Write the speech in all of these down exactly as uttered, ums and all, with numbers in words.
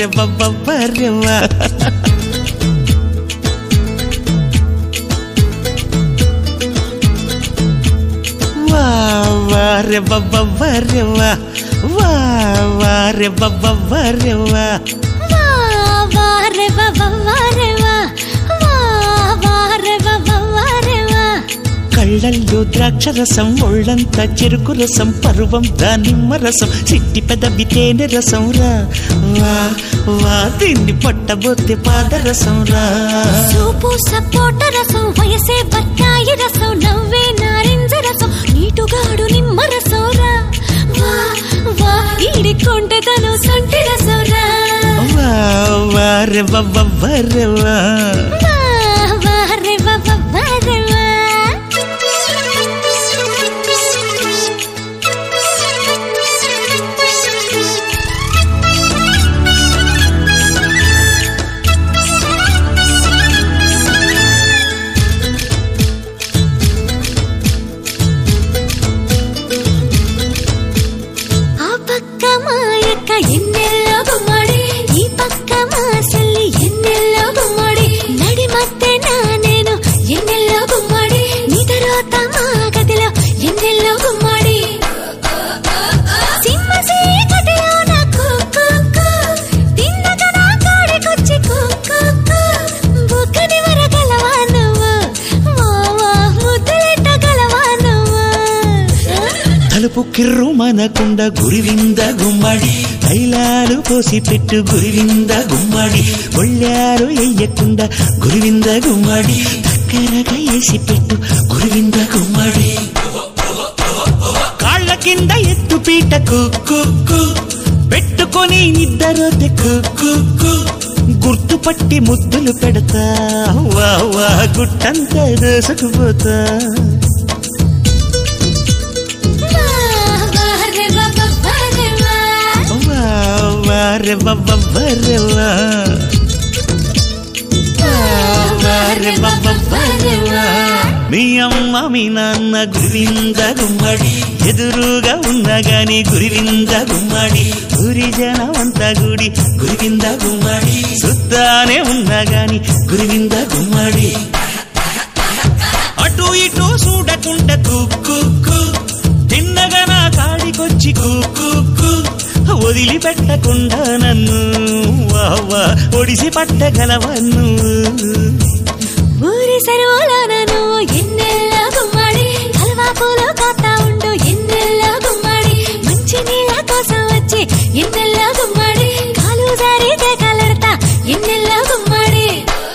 వారే వారే వా వారే వారే వా వారే వారే వా కళ్ళల్లో ద్రాక్షరసం ఒళ్ళంతా చెరుకు రసం పరువం దానిమ్మ రసం చిట్టి పెదవి తేనె రసం రా వా వా దీన్ని పట్టబోతే పాదరసం రా సూపు సపోట రసం వయసే బత్తాయి రసం నవ్వే నారింజ రసం నీటుగాడు నిమ్మ రసం రా వా వా ఈడికొంటే తను సొంటి రసం రా వా వారే వారే వా ఎన్నెల్లో గుమ్మడి ఈ పక్క మా సెల్లి ఎన్నెల్లో గుమ్మడి నడి మధ్య నా నేను ఎన్నెల్లో గుమ్మడి నీ తర్వాత మా గదిలో ఎన్నెల్లో గుమ్మడి సింహసీ గదిలో నా కుక్కు తిన్నగా నా కాడికొచ్చి కుక్కు బుక్కని వరగలవా నువ్వు మావా ముద్దులెట్టగలవా నువ్వు తలుపు కిర్రు మనకుండ గురివింద గుమ్మడి తైలాలు పోసి పెట్టు గురివింద గుమ్మడి ఒళ్ళారు ఎయ్యకుండా గురివింద గుమ్మడి దగ్గరగా వేసి పెట్టు గురివింద గుమ్మడి కాళ్ళ కింద ఎత్తు పీట కుక్కు పెట్టుకొని నిద్దరోతే కుక్కు గుర్తుపట్టి ముద్దులు పెడతా వా వా గుట్టంతా దోసుకుపోతా వారే వారే వా వారే వారే వా మీ అమ్మ మీ నాన్న గురివింద గుమ్మడి ఎదురుగా ఉన్నా గాని గురివింద గుమ్మడి గురి జనమంతా గుడి గురివింద గుమ్మడి సుద్దానే ఉన్నా గాని గురివింద గుమ్మడి అటు ఇటు చూడకుండా కుక్కు తిన్నగా నా కాడికొచ్చి కుక్కు వదిలిపెట్టకుండా నన్ను వావా ఒడిసి పట్టగలవన్ను ఊరి సరువులో నన్ను ఎన్నెల్లో గుమ్మడి హల్వా పూలు కాతా ఉండు ఎన్నెల్లో గుమ్మడి మంచి నీళ్ళ కోసం వచ్చి ఎన్నెల్లో గుమ్మడి కాలు జారితే కలడతా ఎన్నెల్లో గుమ్మడి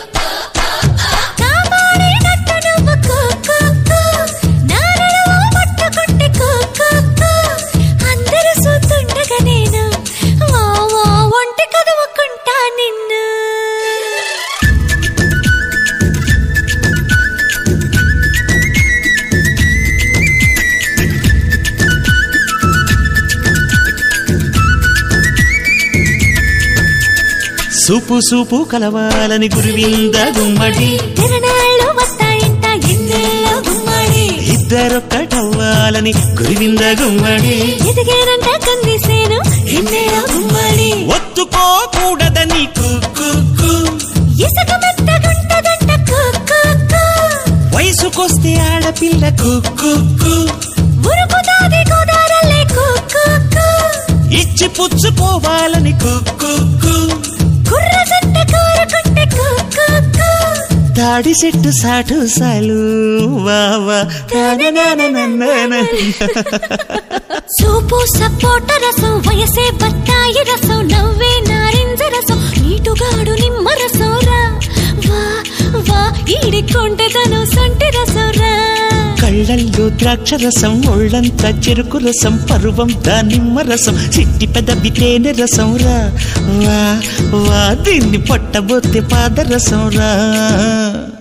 కాపాడే నట్టు నువ్వు కుక్కు నా నడుము పట్టుకుంటే కుక్కు అందరూ చూస్తుండగా నేను వావా ఒంటి కదువుకుంటా నిన్ను సూపు సూపు కలవాలని గురివింద గుమ్మడి తిరణాళ్ళు వస్తాయంట ఎన్నెల్లో గుమ్మడి ఇద్దరొక్కటవ్వాలని గురివింద గుమ్మడి ఎదిగేనంట కందిసేను ఎన్నెల్లో గుమ్మడి ఒత్తుకోకూడదని కుక్కు ఇసుక మెత్తగుంటదంట కుక్కు వయసుకొస్తే ఆడపిల్ల కుక్కు ఉరుకుతాది గోదారల్లే కుక్కు ఇచ్చి పుచ్చుకోవాలని కుక్కు కుర్ర జంట కోరుకుంటే కుక్కు తాడి చెట్టు సాటు సాలు వావా సూపు సపోట రసం వయసే బత్తాయి రసం నవ్వే నారింజ రసం నీటుగాడు నిమ్మ రసం రా వా వా ఈడికొంటే తను సొంటి రసం రా కళ్ళల్లో ద్రాక్షరసం ఒళ్ళంతా చెరుకు రసం పరువం దానిమ్మ రసం చిట్టి పెదవి తేనె రసం రా వా వా దీన్ని పట్టబోతే పాదరసం రా